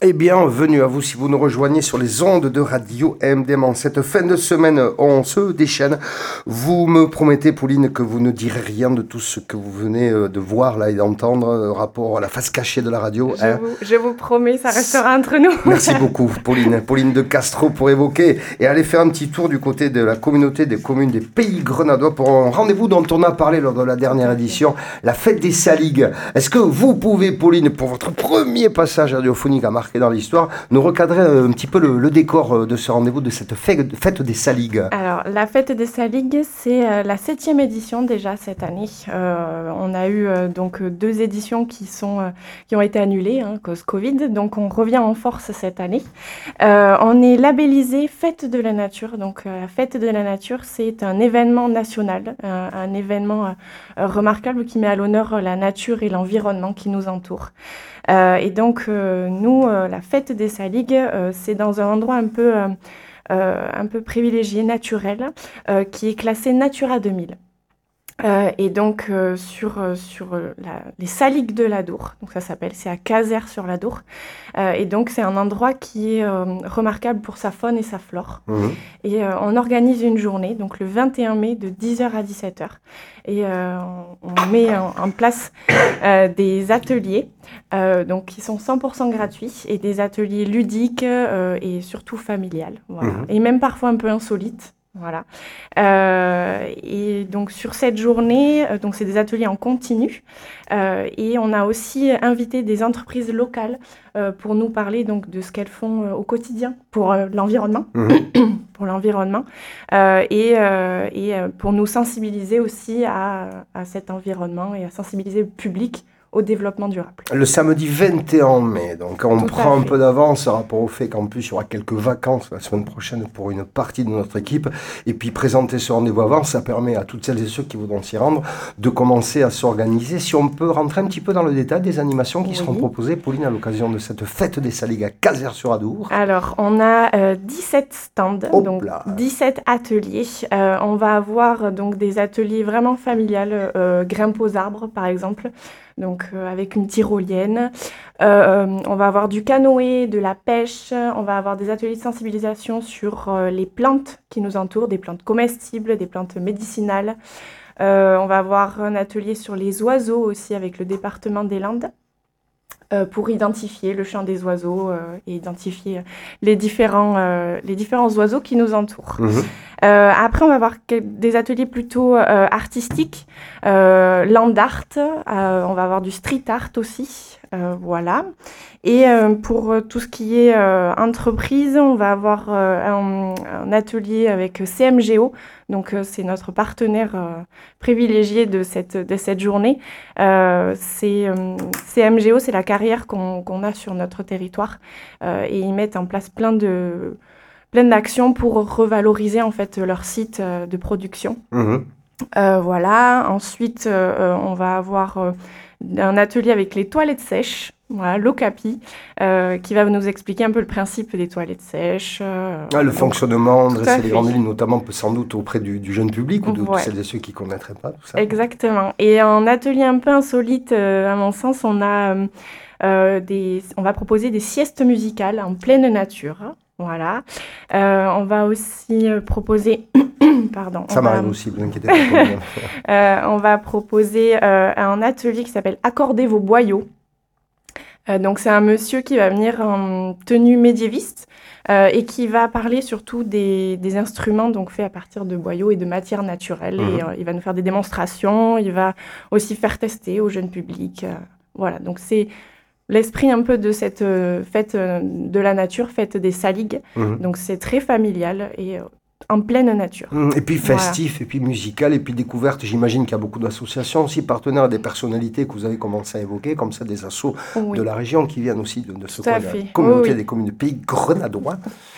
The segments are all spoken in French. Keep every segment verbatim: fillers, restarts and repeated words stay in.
Et bienvenue à vous si vous nous rejoignez sur les ondes de Radio M D M. En cette fin de semaine, on se déchaîne. Vous me promettez, Pauline, que vous ne direz rien de tout ce que vous venez de voir là et d'entendre, rapport à la face cachée de la radio. Je, hein. vous, je vous promets, ça restera entre nous. Merci beaucoup, Pauline. Pauline de Castro pour évoquer et aller faire un petit tour du côté de la communauté des communes des Pays Grenadois pour un rendez-vous dont on a parlé lors de la dernière édition, la fête des Saligues. Est-ce que vous pouvez, Pauline, pour votre premier passage radiophonique à marquer dans l'histoire, nous recadrer un petit peu le, le décor de ce rendez-vous, de cette fête, fête des Saligues. Alors, la fête des Saligues, c'est euh, la septième édition déjà cette année. Euh, on a eu euh, donc deux éditions qui, sont, euh, qui ont été annulées, hein, cause Covid, donc on revient en force cette année. Euh, on est labellisé Fête de la Nature, donc euh, la Fête de la Nature, c'est un événement national, un, un événement euh, remarquable qui met à l'honneur la nature et l'environnement qui nous entoure. Euh, et donc, euh, nous, euh, la fête des Saligues, euh, c'est dans un endroit un peu, euh, euh, un peu privilégié, naturel, euh, qui est classé Natura deux mille. Euh, et donc, euh, sur, euh, sur euh, la, les Saligues de l'Adour, donc ça s'appelle, c'est à Cazères-sur-l'Adour. Euh, et donc, c'est un endroit qui est euh, remarquable pour sa faune et sa flore. Mmh. Et euh, on organise une journée, donc le vingt et un mai, de dix heures à dix-sept heures. Et euh, on, on met en, en place euh, des ateliers, euh, donc qui sont cent pour cent gratuits, et des ateliers ludiques euh, et surtout familiales. Voilà. Mmh. Et même parfois un peu insolites. Voilà. Euh, et donc sur cette journée, euh, donc c'est des ateliers en continu, euh, et on a aussi invité des entreprises locales euh, pour nous parler donc de ce qu'elles font euh, au quotidien pour euh, l'environnement, mmh. pour l'environnement, euh, et, euh, et euh, pour nous sensibiliser aussi à, à cet environnement et à sensibiliser le public au développement durable. Le samedi vingt et un mai, donc on Tout prend un peu d'avance par rapport au fait qu'en plus il y aura quelques vacances la semaine prochaine pour une partie de notre équipe, et puis présenter ce rendez-vous avant, ça permet à toutes celles et ceux qui voudront s'y rendre de commencer à s'organiser. Si on peut rentrer un petit peu dans le détail des animations qui oui. seront proposées, Pauline, à l'occasion de cette fête des Saligues à Cazères-sur-Adour. Alors, on a euh, dix-sept stands, Hop donc là. dix-sept ateliers. Euh, on va avoir donc des ateliers vraiment familiales, euh, grimpe aux arbres par exemple, donc euh, avec une tyrolienne. Euh, on va avoir du canoë, de la pêche, on va avoir des ateliers de sensibilisation sur euh, les plantes qui nous entourent, des plantes comestibles, des plantes médicinales. Euh, on va avoir un atelier sur les oiseaux aussi avec le département des Landes. Euh, pour identifier le chant des oiseaux euh, et identifier les différents, euh, les différents oiseaux qui nous entourent. Mmh. Euh, après, on va avoir des ateliers plutôt euh, artistiques, euh, land art, euh, on va avoir du street art aussi, euh, voilà. Et euh, pour tout ce qui est euh, entreprise, on va avoir euh, un, un atelier avec C M G O, donc euh, c'est notre partenaire euh, privilégié de cette, de cette journée. Euh, c'est, euh, C M G O, c'est la carrière qu'on, qu'on a sur notre territoire, euh, et ils mettent en place plein de... plein d'actions pour revaloriser en fait leur site euh, de production. Mmh. Euh, voilà. Ensuite, euh, on va avoir euh, un atelier avec les toilettes sèches. Voilà, l'Ocapi, euh, qui va nous expliquer un peu le principe des toilettes sèches. Euh, ah, le donc, fonctionnement, dresser les grandes lignes, notamment sans doute auprès du, du jeune public ou de, ouais. de celles et ceux qui ne connaîtraient pas tout ça. Exactement. Et un atelier un peu insolite, euh, à mon sens, on a euh, des, on va proposer des siestes musicales en pleine nature. Voilà. Euh, on va aussi euh, proposer... Pardon. Ça m'arrive va... aussi, vous inquiétez pas. euh, on va proposer euh, un atelier qui s'appelle « Accordez vos boyaux ». Euh, donc c'est un monsieur qui va venir en tenue médiéviste euh, et qui va parler surtout des, des instruments donc faits à partir de boyaux et de matières naturelles. Mmh. Et euh, il va nous faire des démonstrations, il va aussi faire tester au jeune public. Euh, voilà, donc c'est l'esprit un peu de cette euh, fête euh, de la nature, fête des Saligues. Mmh. Donc c'est très familial et euh, en pleine nature. Et puis festif, voilà. Et puis musical, et puis découverte. J'imagine qu'il y a beaucoup d'associations aussi, partenaires, des personnalités que vous avez commencé à évoquer, comme ça des assos oui. de la région qui viennent aussi de, de ce coin, la communauté oui, oui. des communes du Pays Grenadois.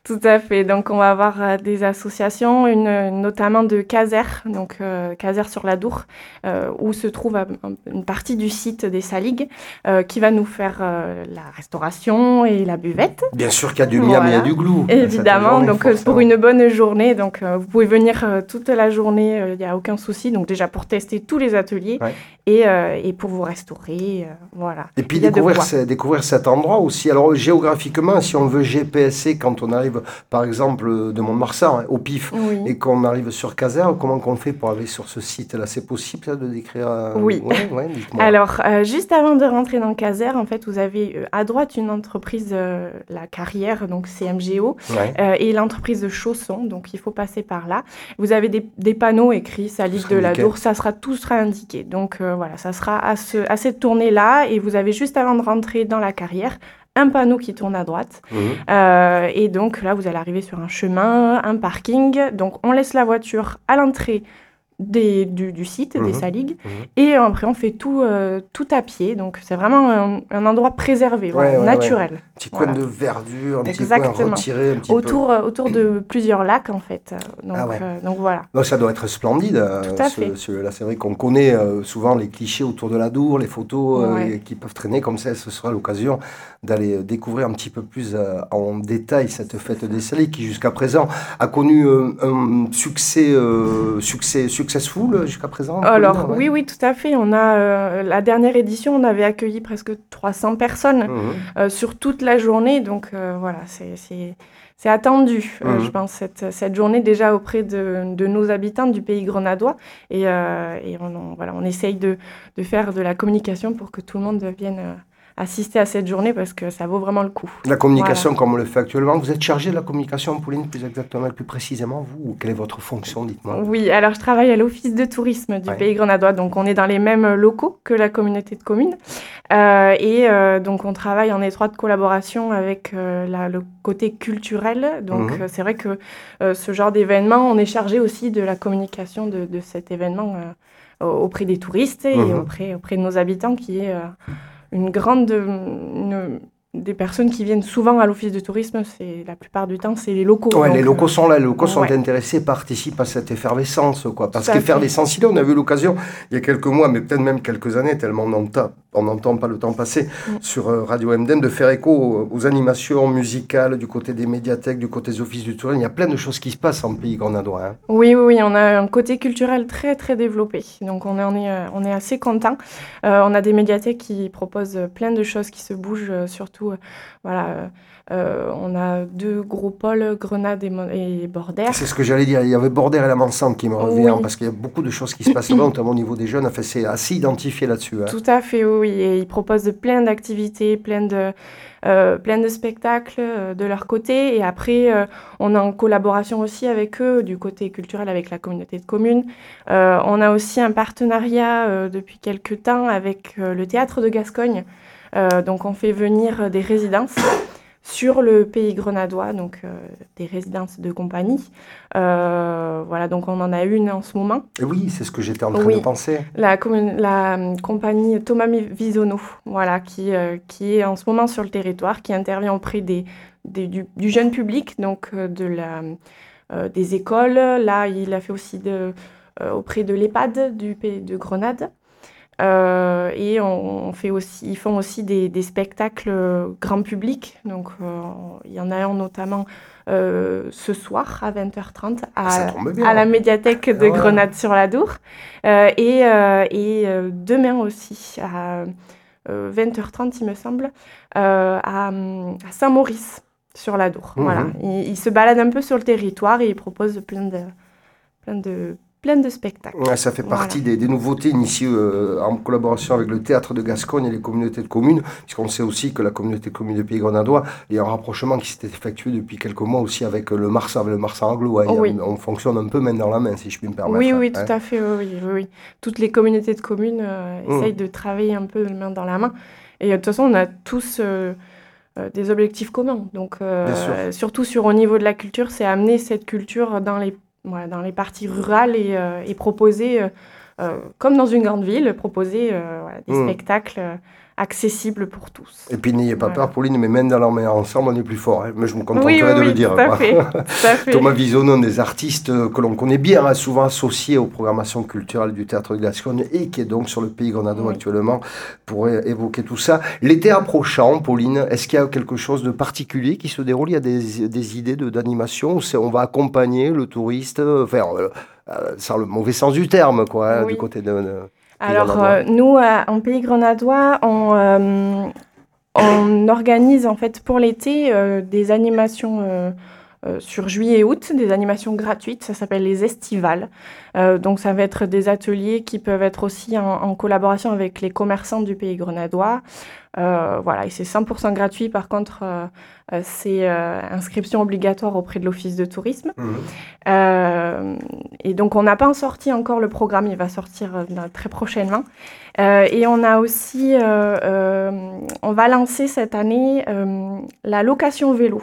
Tout à fait. Donc, on va avoir euh, des associations, une, notamment de Caser, donc euh, Caser sur la Dour, euh, où se trouve euh, une partie du site des Saligues, euh, qui va nous faire euh, la restauration et la buvette. Bien sûr qu'il y a du miam et il y a du glou. Évidemment, journée, donc forcément. pour une bonne journée, donc euh, vous pouvez venir euh, toute la journée, il euh, n'y a aucun souci. Donc déjà pour tester tous les ateliers ouais. et, euh, et pour vous restaurer, euh, voilà. Et puis découvrir, de découvrir cet endroit aussi. Alors géographiquement, si on veut G P S C, quand on arrive par exemple de Mont-de-Marsan, hein, au pif, oui. et qu'on arrive sur Caser, comment qu'on fait pour aller sur ce site-là? C'est possible ça de décrire euh... Oui. Ouais, ouais, dites-moi. Alors euh, juste avant de rentrer dans Caser, en fait, vous avez euh, à droite une entreprise, euh, la Carrière, donc C M G O, ouais. euh, et l'entreprise de Chausson, donc il faut passer par là. Vous avez des, des panneaux écrits, Saligue de la Dour, ça sera tout sera indiqué. Donc euh, voilà, ça sera à, ce, à cette tournée-là, et vous avez juste avant de rentrer dans la Carrière un panneau qui tourne à droite. Mmh. Euh, et donc là, vous allez arriver sur un chemin, un parking. Donc on laisse la voiture à l'entrée Des, du, du site, mmh. des Saligues. Mmh. Et après, on fait tout, euh, tout à pied. Donc, c'est vraiment un, un endroit préservé, ouais, voilà, ouais, naturel. Ouais. Un petit coin voilà. de verdure, un Exactement. petit coin retiré. Un petit autour, peu. Euh, autour de plusieurs lacs, en fait. Donc, ah ouais. euh, donc voilà. Donc, ça doit être splendide. Tout à ce, fait. Ce, là, c'est vrai qu'on connaît euh, souvent les clichés autour de la Dour, les photos ouais. euh, qui peuvent traîner. Comme ça, ce sera l'occasion d'aller découvrir un petit peu plus euh, en détail cette fête des Saligues qui, jusqu'à présent, a connu euh, un succès, euh, succès successful jusqu'à présent. Alors, Pauline, ouais. oui, oui, tout à fait. On a, euh, la dernière édition, on avait accueilli presque trois cents personnes mmh. euh, sur toute la journée. Donc, euh, voilà, c'est, c'est, c'est attendu, mmh. euh, je pense, cette, cette journée déjà auprès de, de nos habitants du pays grenadois. Et, euh, et on, on, voilà, on essaye de, de faire de la communication pour que tout le monde vienne euh, assister à cette journée parce que ça vaut vraiment le coup. La communication, voilà. Comme on le fait actuellement, vous êtes chargée de la communication, Pauline, plus exactement, plus précisément, vous, ou quelle est votre fonction, dites-moi? Oui, alors je travaille à l'Office de tourisme du ouais. pays grenadois, donc on est dans les mêmes locaux que la communauté de communes, euh, et euh, donc on travaille en étroite collaboration avec euh, la, le côté culturel, donc mmh. euh, c'est vrai que euh, ce genre d'événement, on est chargé aussi de la communication de, de cet événement euh, auprès des touristes et mmh. auprès, auprès de nos habitants qui est... Euh, une grande... Une, des personnes qui viennent souvent à l'office de tourisme, c'est la plupart du temps, c'est les locaux. Ouais, donc, les locaux sont là, les locaux sont ouais. intéressés, participent à cette effervescence, quoi. Parce qu'effervescence, il y a, on a eu l'occasion, il y a quelques mois, mais peut-être même quelques années, tellement on n'entend, on n'entend pas le temps passer, mm. sur euh, Radio M D M, de faire écho aux, aux animations musicales du côté des médiathèques, du côté des offices du tourisme. Il y a plein de choses qui se passent en pays grenadois. Hein. Oui, oui, oui, on a un côté culturel très, très développé. Donc, on est, on est, on est assez contents. Euh, on a des médiathèques qui proposent plein de choses qui se bougent, euh, surtout... Euh, voilà, euh, on a deux gros pôles, Grenade et, et Bordère. C'est ce que j'allais dire, il y avait Bordère et la Mansan qui me revient, oui. parce qu'il y a beaucoup de choses qui se passent là, notamment au niveau des jeunes, enfin, c'est assez identifié là-dessus. Hein. Tout à fait, oui, et ils proposent plein d'activités, plein de, euh, plein de spectacles euh, de leur côté, et après, euh, on est en collaboration aussi avec eux, du côté culturel, avec la communauté de communes. Euh, on a aussi un partenariat euh, depuis quelques temps avec euh, le Théâtre de Gascogne. Euh, donc on fait venir des résidences sur le pays grenadois, donc euh, des résidences de compagnie. Euh, voilà, donc on en a une en ce moment. Et oui, c'est ce que j'étais en train oui, de penser. La, la compagnie Thomas Visono, voilà, qui, euh, qui est en ce moment sur le territoire, qui intervient auprès des, des, du, du jeune public, donc euh, de la, euh, des écoles. Là, il a fait aussi de, euh, auprès de l'EHPAD du pays de Grenade. Euh, et on, on fait aussi, ils font aussi des, des spectacles grand public. Donc, euh, il y en a un notamment euh, ce soir à vingt heures trente à, à la médiathèque de ah ouais. Grenade-sur-la-Dour. Euh, et euh, et euh, demain aussi à euh, vingt heures trente, il me semble, euh, à, à Saint-Maurice-sur-la-Dour. Mmh. Voilà. Ils, ils se baladent un peu sur le territoire et ils proposent plein de... Plein de plein de spectacles. Ouais, ça fait partie voilà. des, des nouveautés initiées euh, en collaboration avec le Théâtre de Gascogne et les communautés de communes, puisqu'on sait aussi que la communauté de communes du Pays grenadois, il y a un rapprochement qui s'est effectué depuis quelques mois aussi avec le Marsan, avec le Marsan anglo. Hein. Oh, oui. On fonctionne un peu main dans la main, si je puis me permettre. Oui, oui, hein. tout à fait. Oui, oui, oui. Toutes les communautés de communes euh, mmh. essayent de travailler un peu main dans la main. Et de toute façon, on a tous... Euh, euh, des objectifs communs. Donc, euh, surtout sur au niveau de la culture, c'est amener cette culture dans les Voilà, dans les parties rurales et, euh, et proposer, euh, euh, comme dans une grande ville, proposer euh, voilà, des mmh. spectacles accessible pour tous. Et puis n'ayez pas Voilà. peur, Pauline, mais main dans la main ensemble, on est plus fort. Hein. Mais je me contenterai Oui, oui, de oui, le dire. tout à quoi. fait, tout à fait. Thomas Visonon, des artistes que l'on connaît bien, hein, souvent associés aux programmations culturelles du Théâtre de Gascogne et qui est donc sur le Pays Grenadois Oui. actuellement pour é- évoquer tout ça. L'été approchant, Pauline, est-ce qu'il y a quelque chose de particulier qui se déroule? Il y a des, des idées de, d'animation où c'est- on va accompagner le touriste, euh, enfin, euh, euh, sans le mauvais sens du terme, quoi, hein, Oui. du côté de... de Pays Alors, Grenadois. euh, nous, euh, en Pays Grenadois, on, euh, on organise en fait pour l'été euh, des animations euh, euh, sur juillet et août, des animations gratuites, ça s'appelle les estivales. Euh, donc, ça va être des ateliers qui peuvent être aussi en, en collaboration avec les commerçants du Pays Grenadois. Euh, voilà, et c'est cent pour cent gratuit. Par contre, euh, euh, c'est euh, inscription obligatoire auprès de l'Office de tourisme. Mhm. Euh, et donc, on n'a pas sorti encore le programme, il va sortir euh, très prochainement. Euh, et on a aussi, euh, euh, on va lancer cette année euh, la location vélo.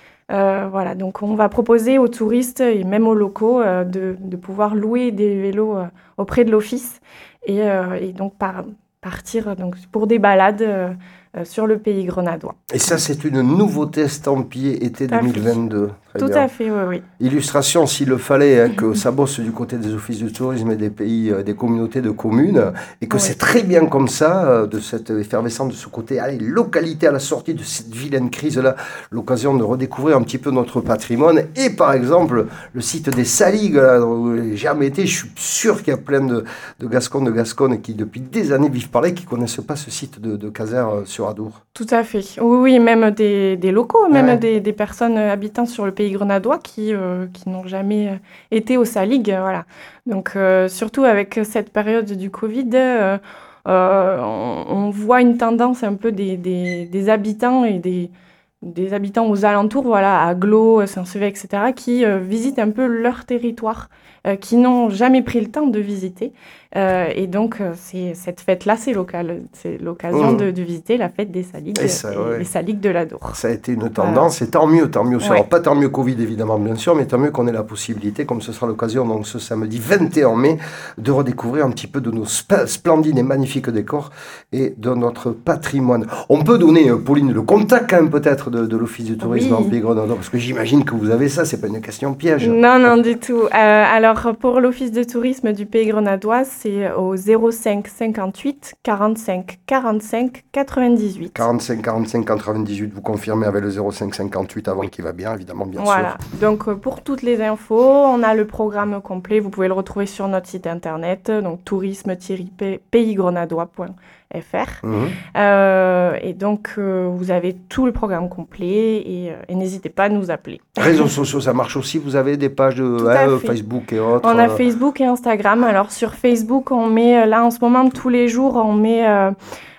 Euh, voilà, donc on va proposer aux touristes et même aux locaux euh, de, de pouvoir louer des vélos euh, auprès de l'office et, euh, et donc par, partir donc, pour des balades euh, euh, sur le Pays Grenadois. Et ça, c'est une nouveauté estampillée été Tout à fait. deux mille vingt-deux. Très Tout bien. à fait, oui, oui. Illustration, s'il le fallait, hein, que ça bosse du côté des offices de tourisme et des pays, euh, des communautés de communes, et que Oui. c'est très bien comme ça, euh, de cette effervescence, de ce côté, allez, localité à la sortie de cette vilaine crise-là, l'occasion de redécouvrir un petit peu notre patrimoine, et par exemple, le site des Saligues, là, où j'ai jamais été, je suis sûr qu'il y a plein de, de Gascons, de Gasconnes qui, depuis des années, vivent par là, et qui ne connaissent pas ce site de, de Caser euh, sur Adour. Tout à fait. Oui, oui, même des, des locaux, même Ouais. des, des personnes habitant sur le Pays Grenadois qui, euh, qui n'ont jamais euh, été aux Saligues. euh, Voilà. Donc, euh, surtout avec cette période du Covid, euh, euh, on, on voit une tendance un peu des, des, des habitants et des, des habitants aux alentours, voilà, à Glo, Saint-Sevé, et cetera, qui euh, visitent un peu leur territoire, euh, qui n'ont jamais pris le temps de visiter. Euh, et donc, euh, c'est, cette fête-là, c'est local. C'est l'occasion Mmh. de, de visiter la fête des Saligues, Et ça, ouais. les Saligues de l'Adour. Ça a été une tendance, et tant mieux, tant mieux. Ouais. Alors, pas tant mieux Covid, évidemment, bien sûr, mais tant mieux qu'on ait la possibilité, comme ce sera l'occasion, donc ce samedi vingt et un mai, de redécouvrir un petit peu de nos sp- splendides et magnifiques décors et de notre patrimoine. On peut donner, euh, Pauline, le contact, quand même, peut-être, de, de l'Office du tourisme Oui. en Pays Grenadois, parce que j'imagine que vous avez ça, c'est pas une question piège. Non, non, du tout. Euh, alors, pour l'Office de tourisme du Pays Grenadois, c'est au zéro cinq cinquante-huit quarante-cinq quarante-cinq quatre-vingt-dix-huit. quarante-cinq quarante-cinq quatre-vingt-dix-huit, vous confirmez avec le zéro cinq cinquante-huit avant qui va bien, évidemment, bien Voilà. sûr. Donc, euh, pour toutes les infos, on a le programme complet. Vous pouvez le retrouver sur notre site internet, donc tourisme tiret pays grenadois point f r. Mhm. Euh, et donc, euh, vous avez tout le programme complet et, euh, et n'hésitez pas à nous appeler. Réseaux sociaux, ça marche aussi. Vous avez des pages de Tout à hein, fait. Facebook et autres. On a euh, Facebook et Instagram. Alors sur Facebook, on met, euh, là en ce moment, tous les jours, on met euh,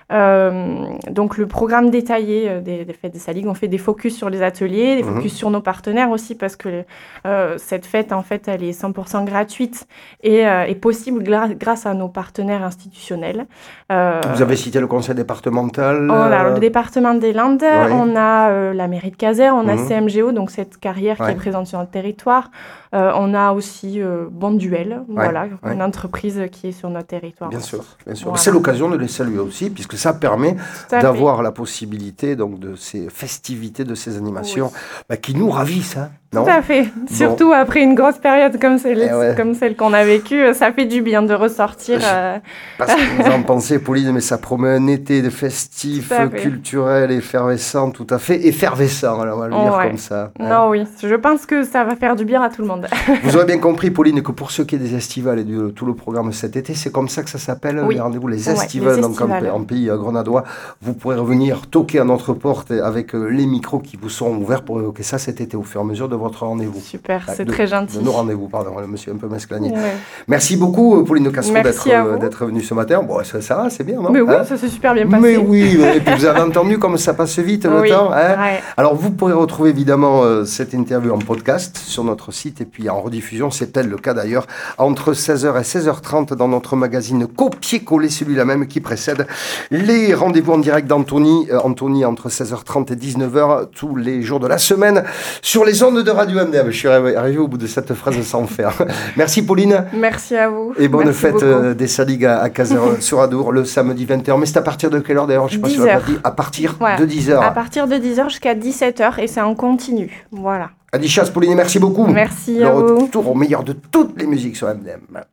euh, donc le programme détaillé euh, des, des fêtes des Saligues. On fait des focus sur les ateliers, des Mhm. focus sur nos partenaires aussi, parce que euh, cette fête, en fait, elle est cent pour cent gratuite et euh, est possible gra- grâce à nos partenaires institutionnels. Euh, Vous avez cité le conseil départemental. On a euh, le département des Landes, Ouais. on a euh, la mairie de Caser, on a Mhm. C M G O, donc cette carrière qui Ouais. est présente sur notre territoire. Euh, on a aussi euh, Bonduel, voilà, ouais. une entreprise qui est sur notre territoire. Bien aussi. sûr, bien sûr. Voilà. C'est l'occasion de les saluer aussi, puisque ça permet Tout à d'avoir la possibilité donc de ces festivités, de ces animations, bah, qui nous ravissent, hein, fait. non Tout à fait. Surtout après une grosse période comme celle, Eh ouais. comme celle qu'on a vécue, euh, ça fait du bien de ressortir. euh, Parce que vous en pensez, Pauline, mais ça promet un été de festif, Tout à fait. culturel, effervescent, tout à fait effervescent, alors on va le dire Ouais. comme ça. hein. Non, oui, je pense que ça va faire du bien à tout le monde. Vous aurez bien compris, Pauline, que pour ce qui est des estivales et de tout le programme cet été, c'est comme ça que ça s'appelle, Oui. les rendez-vous, les Ouais, estivales, les donc en, estivales. en pays euh, grenadois. Vous pourrez revenir toquer à notre porte avec euh, les micros qui vous seront ouverts pour évoquer ça cet été au fur et à mesure de votre rendez-vous. Super, Ah, c'est de- très gentil. De nos rendez-vous, pardon, le monsieur un peu mesclagné. Ouais. Merci beaucoup, euh, Pauline de Castro, Merci d'être à euh, vous. d'être venue ce matin. Bon, ça, ça va, c'est bien, non Mais oui, Hein ça s'est super bien passé. Mais oui, et puis vous avez entendu comme ça passe vite le Oui, temps. Hein ouais. Alors vous pourrez retrouver évidemment euh, cette interview en podcast sur notre site et puis en rediffusion, c'est peut-être le cas d'ailleurs, entre seize heures et seize heures trente dans notre magazine copier-coller, celui-là même qui précède les rendez-vous en direct d'Anthony, euh, Anthony entre seize heures trente et dix-neuf heures tous les jours de la semaine sur les ondes de Radio M D M. Je suis arrivé au bout de cette phrase sans faire. Merci Pauline. Merci à vous. Et bonne Merci fête euh, beaucoup. des Saligs à, à Cazer-sur-Adour le samedi vingt heures. Mais c'est à partir de quelle heure d'ailleurs? Je sais pas si dix on l'a heures. pas dit. À partir Voilà. de dix heures. À partir de dix heures jusqu'à dix-sept heures et c'est en continu. Voilà. Adichas Pauline, merci beaucoup. Merci Le à vous. retour au meilleur de toutes les musiques sur M D M.